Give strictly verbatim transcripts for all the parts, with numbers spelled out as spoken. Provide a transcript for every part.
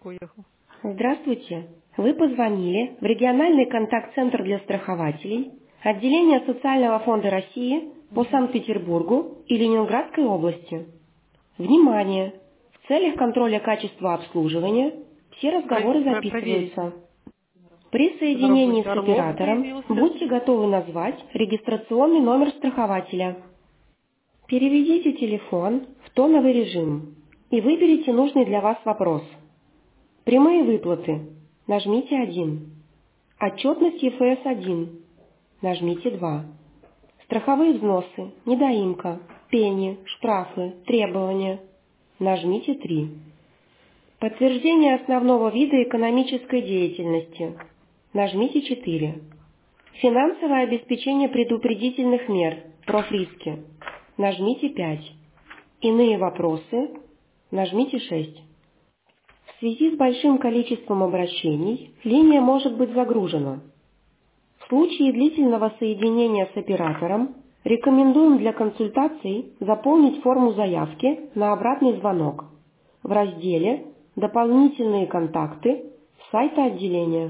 уехал. Здравствуйте. Вы позвонили в региональный контакт-центр для страхователей, отделение Социального фонда России по Санкт-Петербургу и Ленинградской области. Внимание! В целях контроля качества обслуживания все разговоры Про- про- проверить. записываются. При На соединении работе с Орлов оператором появился. будьте готовы назвать регистрационный номер страхователя. Переведите телефон в тоновый режим и выберите нужный для вас вопрос. Прямые выплаты. Нажмите один. Отчетность Е Ф С один. Нажмите два. Страховые взносы, недоимка, пени, штрафы, требования. Нажмите три. Подтверждение основного вида экономической деятельности. Нажмите четыре. Финансовое обеспечение предупредительных мер, профриски. Нажмите пять. Иные вопросы. Нажмите шесть. В связи с большим количеством обращений линия может быть загружена. В случае длительного соединения с оператором рекомендуем для консультаций заполнить форму заявки на обратный звонок в разделе «Дополнительные контакты» с сайта отделения.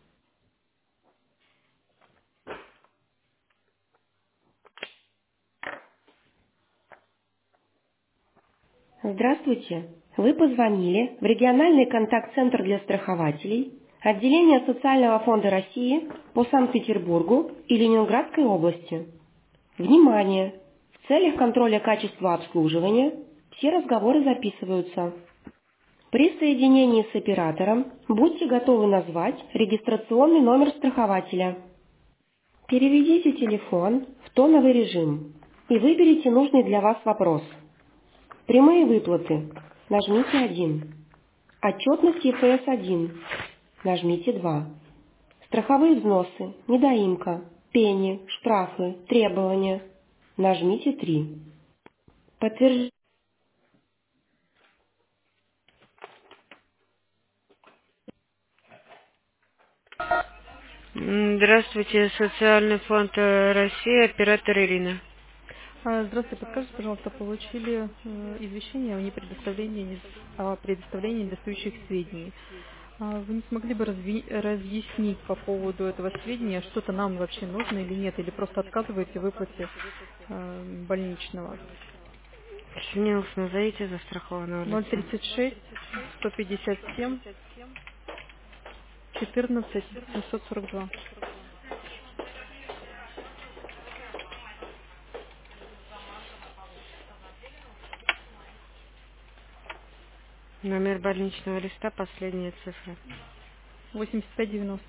Здравствуйте. Вы позвонили в региональный контакт-центр для страхователей, отделение Социального фонда России по Санкт-Петербургу и Ленинградской области. Внимание! В целях контроля качества обслуживания все разговоры записываются. При соединении с оператором будьте готовы назвать регистрационный номер страхователя. Переведите телефон в тоновый режим и выберите нужный для вас вопрос. Прямые выплаты. Нажмите один. Отчетность Е Ф С один. Нажмите два. Страховые взносы, недоимка, пени, штрафы, требования. Нажмите три. Подтверждение. М, Здравствуйте, Социальный фонд э, России, оператор Ирина. А, Здравствуйте, подскажите, пожалуйста, получили э, извещение о непредоставлении не- о предоставлении недостающих сведений. А Вы не смогли бы разви- разъяснить по поводу этого сведения, что-то нам вообще нужно или нет, или просто отказываете в выплате э, больничного? Снилс, назовите застрахованного ноль лица. тридцать шесть сто пятьдесят семь четырнадцать семьсот сорок два. Номер больничного листа, последняя цифра. восемьдесят пять девяносто.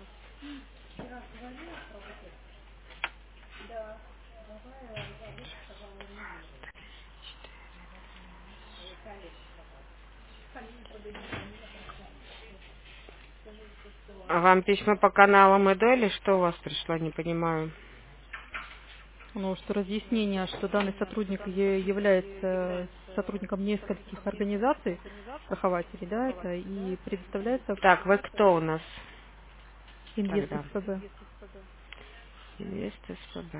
А вам письма по каналам ИДО или что у вас пришло, не понимаю. Ну, что разъяснение, что данный сотрудник е- является сотрудником нескольких организаций, страхователей, да, это, и предоставляется Так, вы кто у нас Инвест тогда? СПБ. Инвест СПБ.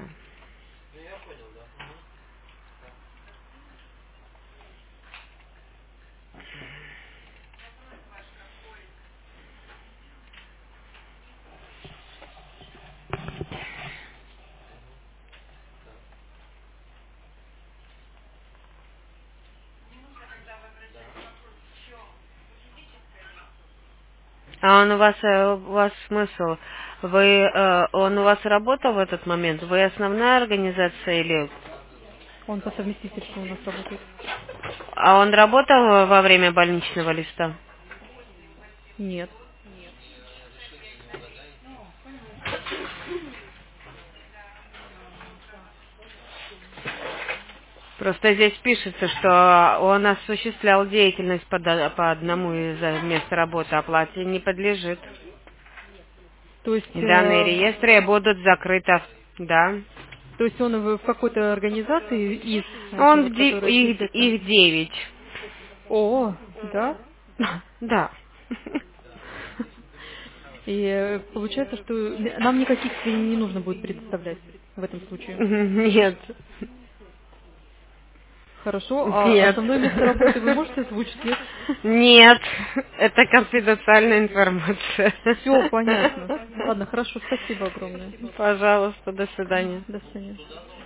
А он у вас, э, у вас смысл? Вы, э, он у вас работал в этот момент? Вы основная организация или... Он по совместительству у нас работает. А он работал во время больничного листа? Нет. Просто здесь пишется, что он осуществлял деятельность по, до- по одному из э, мест работы, оплате не подлежит. То есть, И данные э, реестры будут закрыты, да. то есть он в в какой-то организации из эти Он вот, в де- которые их, числятся. их девять. О, да. Да. И э, получается, что нам никаких сведений не нужно будет предоставлять в этом случае. Нет. Хорошо. А Нет. основное место работы вы можете озвучить, нет? Нет, это конфиденциальная информация. Все, понятно. Ладно, хорошо, спасибо огромное. Пожалуйста, до свидания. До свидания.